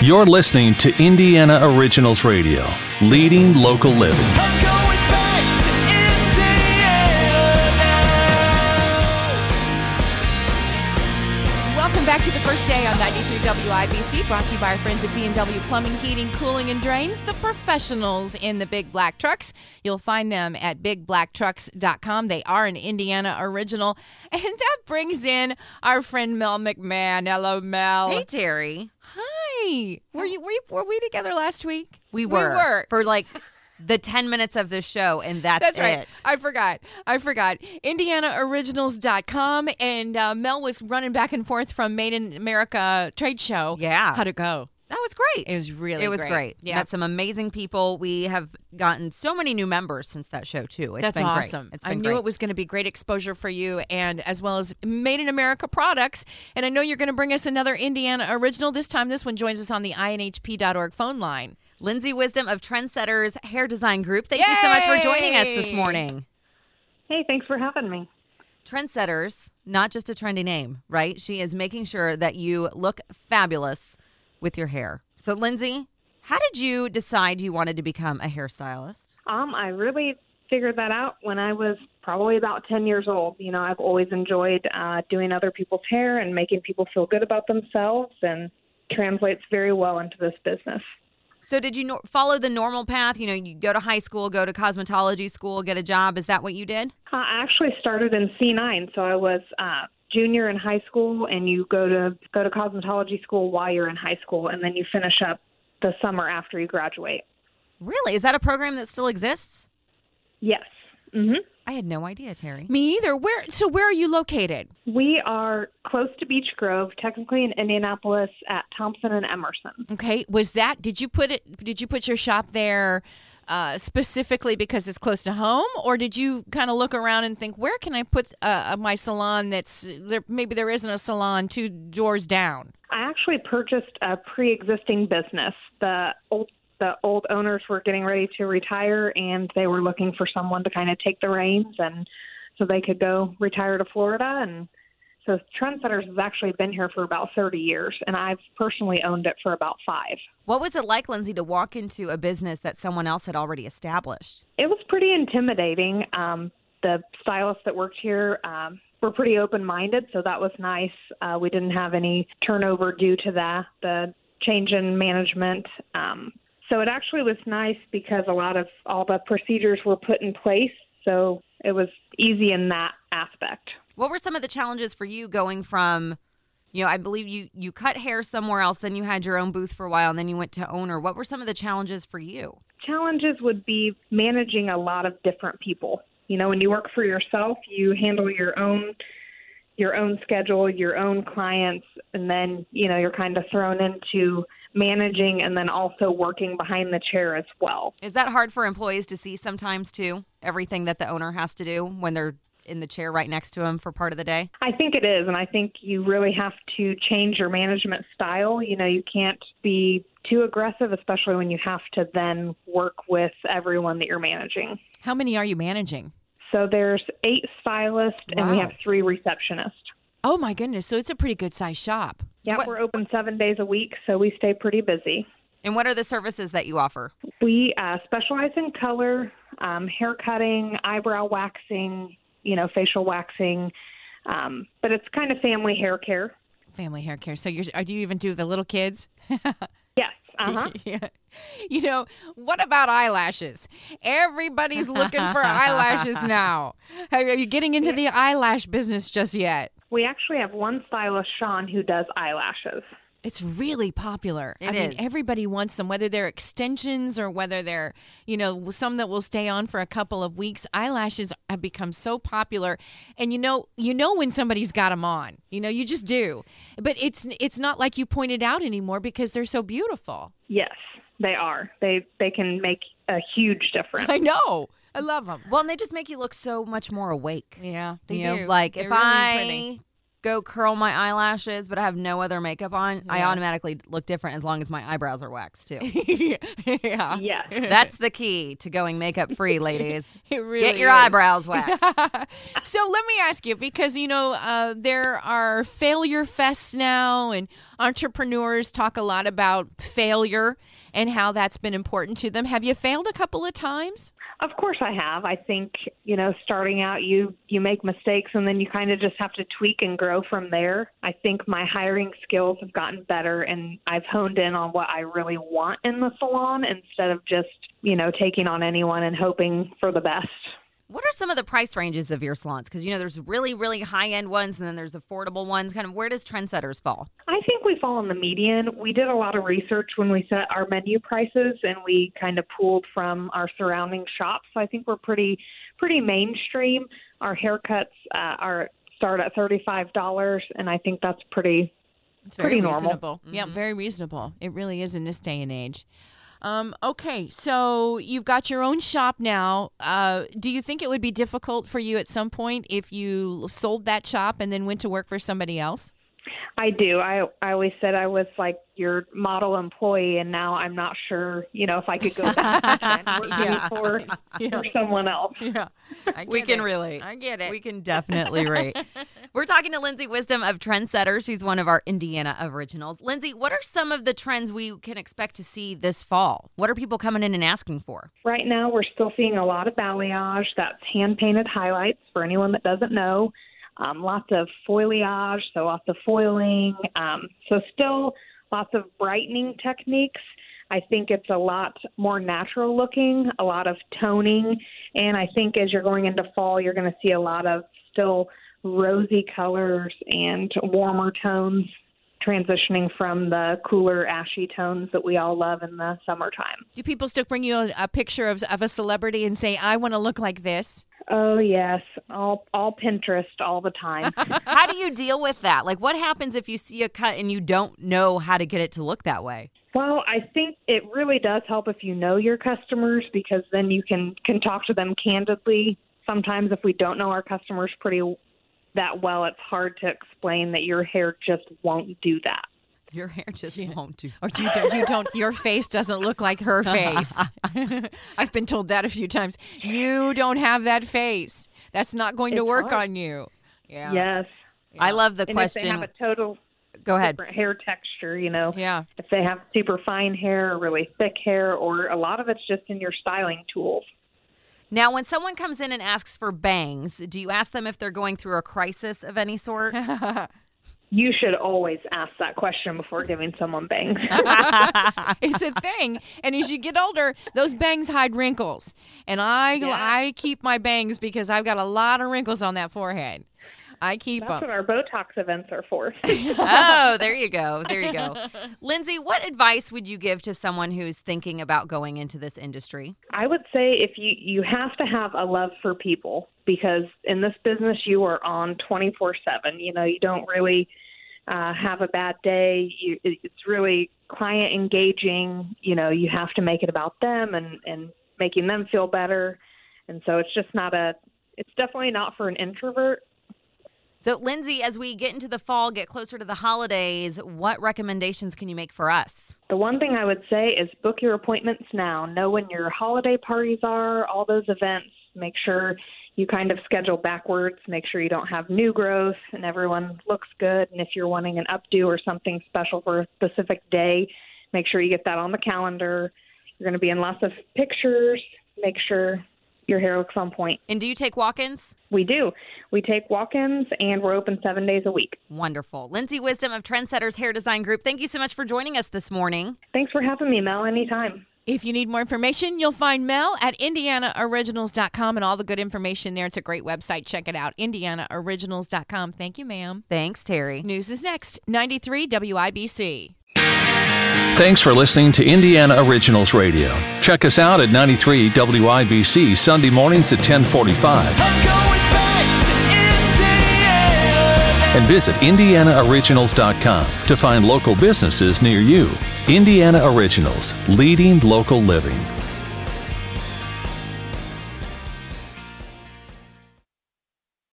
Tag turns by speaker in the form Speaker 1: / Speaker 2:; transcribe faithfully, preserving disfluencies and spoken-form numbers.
Speaker 1: You're listening to Indiana Originals Radio, leading local living.
Speaker 2: I'm going back to Indiana now.
Speaker 3: Welcome back to the first day on ninety-three W I B C, brought to you by our friends at B and W Plumbing, Heating, Cooling, and Drains, the professionals in the big black trucks. You'll find them at big black trucks dot com. They are an Indiana original. And that brings in our friend Mel McMahon. Hello, Mel.
Speaker 4: Hey, Terry.
Speaker 3: Hi. Were you were, you, were we together last week?
Speaker 4: We were.
Speaker 3: We were.
Speaker 4: For like the ten minutes of the show, and that's,
Speaker 3: That's
Speaker 4: it.
Speaker 3: right. I forgot. I forgot. Indiana Originals dot com, and uh, Mel was running back and forth from Made in America trade show.
Speaker 4: Yeah.
Speaker 3: How'd it go?
Speaker 4: That was great.
Speaker 3: It was really
Speaker 4: It was
Speaker 3: great.
Speaker 4: great.
Speaker 3: Yeah.
Speaker 4: Met some amazing people. We have gotten so many new members since that show, too. It's
Speaker 3: That's
Speaker 4: been
Speaker 3: awesome.
Speaker 4: Great. It's
Speaker 3: I
Speaker 4: been
Speaker 3: knew
Speaker 4: great.
Speaker 3: it was going to be great exposure for you, and as well as Made in America products. And I know you're going to bring us another Indiana original. This time, this one joins us on the I N H P dot org phone line.
Speaker 4: Lindsay Wisdom of Trendsetters Hair Design Group. Thank you so much for joining us this
Speaker 3: Yay!
Speaker 4: morning.
Speaker 5: Hey, thanks for having me.
Speaker 4: Trendsetters, not just a trendy name, right? She is making sure that you look fabulous with your hair. So, Lindsay, how did you decide you wanted to become a hairstylist?
Speaker 5: Um, I really figured that out when I was probably about ten years old. You know, I've always enjoyed uh, doing other people's hair and making people feel good about themselves, and translates very well into this business.
Speaker 4: So did you no- follow the normal path? You know, you go to high school, go to cosmetology school, get a job. Is that what you did?
Speaker 5: Uh, I actually started in C nine, so I was uh, junior in high school, and you go to go to cosmetology school while you're in high school, and then you finish up the summer after you graduate.
Speaker 4: Really? Is that a program that still exists?
Speaker 5: Yes. Mm-hmm.
Speaker 4: I had no idea, Terry.
Speaker 3: Me either. Where? So where are you located?
Speaker 5: We are close to Beech Grove, technically in Indianapolis, at Thompson and Emerson.
Speaker 3: Okay. Was that? Did you put it? Did you put your shop there uh, specifically because it's close to home, or did you kind of look around and think, where can I put uh, my salon? That's there. Maybe there isn't a salon two doors down.
Speaker 5: I actually purchased a pre-existing business. The old the old owners were getting ready to retire, and they were looking for someone to kind of take the reins, and so they could go retire to Florida. And so Trendsetters has actually been here for about thirty years, and I've personally owned it for about five.
Speaker 4: What was it like, Lindsay, to walk into a business that someone else had already established?
Speaker 5: It was pretty intimidating. Um, the stylists that worked here um, were pretty open-minded, so that was nice. Uh, we didn't have any turnover due to that, the change in management. Um, so it actually was nice because a lot of all the procedures were put in place, so it was easy in that aspect.
Speaker 4: What were some of the challenges for you going from, you know, I believe you, you cut hair somewhere else, then you had your own booth for a while, and then you went to owner. What were some of the challenges for you?
Speaker 5: Challenges would be managing a lot of different people. You know, when you work for yourself, you handle your own your own schedule, your own clients, and then, you know, you're kind of thrown into managing and then also working behind the chair as well.
Speaker 4: Is that hard for employees to see sometimes, too, everything that the owner has to do when they're in the chair right next to him for part of the day?
Speaker 5: I think it is, and I think you really have to change your management style. You know, you can't be too aggressive, especially when you have to then work with everyone that you're managing.
Speaker 3: How many are you managing?
Speaker 5: So there's eight stylists, and we
Speaker 3: Wow.
Speaker 5: have three receptionists.
Speaker 3: Oh my goodness! So it's a pretty good sized shop.
Speaker 5: Yeah,
Speaker 4: What-
Speaker 5: we're open seven days a week, so we stay pretty busy.
Speaker 4: And what are the services that you offer?
Speaker 5: We uh, specialize in color, um, hair cutting, eyebrow waxing, you know, facial waxing, um, but it's kind of family hair care.
Speaker 3: Family hair care. So you're, do you even do the little kids?
Speaker 5: Yes. Uh-huh.
Speaker 3: Yeah. You know, what about eyelashes? Everybody's looking for eyelashes now. Are you getting into the eyelash business just yet?
Speaker 5: We actually have one stylist, Sean, who does eyelashes.
Speaker 3: It's really popular.
Speaker 4: It
Speaker 3: I mean,
Speaker 4: is.
Speaker 3: everybody wants them, whether they're extensions or whether they're, you know, some that will stay on for a couple of weeks. Eyelashes have become so popular, and you know, you know when somebody's got them on. You know, you just do. But it's it's not like you pointed out anymore because they're so beautiful.
Speaker 5: Yes, they are. They they can make a huge difference.
Speaker 3: I know. I love them.
Speaker 4: Well, and they just make you look so much more awake.
Speaker 3: Yeah, they
Speaker 4: you
Speaker 3: do.
Speaker 4: know, like
Speaker 3: They're
Speaker 4: if
Speaker 3: really
Speaker 4: I
Speaker 3: pretty.
Speaker 4: go curl my eyelashes, but I have no other makeup on, I
Speaker 3: Yeah.
Speaker 4: automatically look different as long as my eyebrows are waxed too.
Speaker 3: yeah.
Speaker 5: Yes.
Speaker 4: That's the key to going makeup free, ladies.
Speaker 3: It really
Speaker 4: Get your
Speaker 3: is.
Speaker 4: eyebrows waxed.
Speaker 3: So let me ask you, because, you know, uh, there are failure fests now, and entrepreneurs talk a lot about failure and how that's been important to them. Have you failed a couple of times?
Speaker 5: Of course I have. I think, you know, starting out, you, you make mistakes and then you kind of just have to tweak and grow from there. I think my hiring skills have gotten better and I've honed in on what I really want in the salon instead of just, you know, taking on anyone and hoping for the best.
Speaker 4: What are some of the price ranges of your salons? Because, you know, there's really, really high-end ones and then there's affordable ones. Kind of where does Trendsetters fall?
Speaker 5: I think we fall in the median. We did a lot of research when we set our menu prices, and we kind of pulled from our surrounding shops. So I think we're pretty pretty mainstream. Our haircuts uh, are start at thirty-five dollars, and I think that's pretty
Speaker 3: It's very
Speaker 5: pretty normal.
Speaker 3: reasonable. Yeah, very reasonable. It really is in this day and age. Um, okay, so you've got your own shop now. Uh, do you think it would be difficult for you at some point if you sold that shop and then went to work for somebody else?
Speaker 5: I do. I I always said I was like your model employee, and now I'm not sure, you know, if I could go back and work
Speaker 3: Yeah.
Speaker 5: for,
Speaker 3: Yeah.
Speaker 5: for someone else.
Speaker 3: Yeah, I
Speaker 4: We
Speaker 3: get
Speaker 4: can
Speaker 3: it.
Speaker 4: relate.
Speaker 3: I get it.
Speaker 4: We can definitely rate. We're talking to Lindsay Wisdom of Trendsetters. She's one of our Indiana originals. Lindsay, what are some of the trends we can expect to see this fall? What are people coming in and asking for?
Speaker 5: Right now, we're still seeing a lot of balayage. That's hand-painted highlights for anyone that doesn't know. Um, lots of foliage, so lots of foiling. Um, so still lots of brightening techniques. I think it's a lot more natural looking, a lot of toning. And I think as you're going into fall, you're going to see a lot of still rosy colors and warmer tones transitioning from the cooler, ashy tones that we all love in the summertime.
Speaker 3: Do people still bring you a, a picture of, of a celebrity and say, I want to look like this?
Speaker 5: Oh, yes. All, all Pinterest all the time.
Speaker 4: How do you deal with that? Like, what happens if you see a cut and you don't know how to get it to look that way?
Speaker 5: Well, I think it really does help if you know your customers, because then you can, can talk to them candidly. Sometimes if we don't know our customers pretty that well, it's hard to explain that your hair just won't do that.
Speaker 4: Your hair just won't do.
Speaker 3: Or you don't, you don't, your face doesn't look like her face. I've been told that a few times. You don't have that face. That's not going to
Speaker 5: It's
Speaker 3: work
Speaker 5: hard.
Speaker 3: on you. Yeah.
Speaker 5: Yes.
Speaker 4: I love the
Speaker 5: And
Speaker 4: question.
Speaker 5: if they have a total
Speaker 4: Go ahead.
Speaker 5: different hair texture, you know,
Speaker 3: Yeah.
Speaker 5: if they have super fine hair or really thick hair, or a lot of it's just in your styling tools.
Speaker 4: Now, when someone comes in and asks for bangs, do you ask them if they're going through a crisis of any sort?
Speaker 5: You should always ask that question before giving someone bangs.
Speaker 3: It's a thing. And as you get older, those bangs hide wrinkles. And I
Speaker 5: Yeah.
Speaker 3: I keep my bangs because I've got a lot of wrinkles on that forehead. I keep
Speaker 5: That's
Speaker 3: them.
Speaker 5: what our Botox events are for.
Speaker 4: Oh, there you go. There you go. Lindsay, what advice would you give to someone who's thinking about going into this industry?
Speaker 5: I would say if you, you have to have a love for people, because in this business you are on twenty-four seven. You know, you don't really uh, have a bad day. You, it's really client engaging. You know, you have to make it about them and, and making them feel better. And so it's just not a, it's definitely not for an introvert.
Speaker 4: So, Lindsay, as we get into the fall, get closer to the holidays, what recommendations can you make for us?
Speaker 5: The one thing I would say is book your appointments now. Know when your holiday parties are, all those events. Make sure you kind of schedule backwards. Make sure you don't have new growth and everyone looks good. And if you're wanting an updo or something special for a specific day, make sure you get that on the calendar. You're going to be in lots of pictures. Make sure your hair looks on point.
Speaker 4: And do you take walk-ins?
Speaker 5: We do. We take walk-ins, and we're open seven days a week.
Speaker 4: Wonderful. Lindsay Wisdom of Trendsetters Hair Design Group, thank you so much for joining us this morning.
Speaker 5: Thanks for having me, Mel, anytime.
Speaker 3: If you need more information, you'll find Mel at indiana originals dot com and all the good information there. It's a great website. Check it out, indiana originals dot com. Thank you, ma'am.
Speaker 4: Thanks, Terry.
Speaker 3: News is next. ninety-three W I B C.
Speaker 1: Thanks for listening to Indiana Originals Radio. Check us out at ninety-three W I B C Sunday mornings at ten forty-five.
Speaker 2: I'm going back to Indiana.
Speaker 1: And visit indiana originals dot com to find local businesses near you. Indiana Originals, leading local living.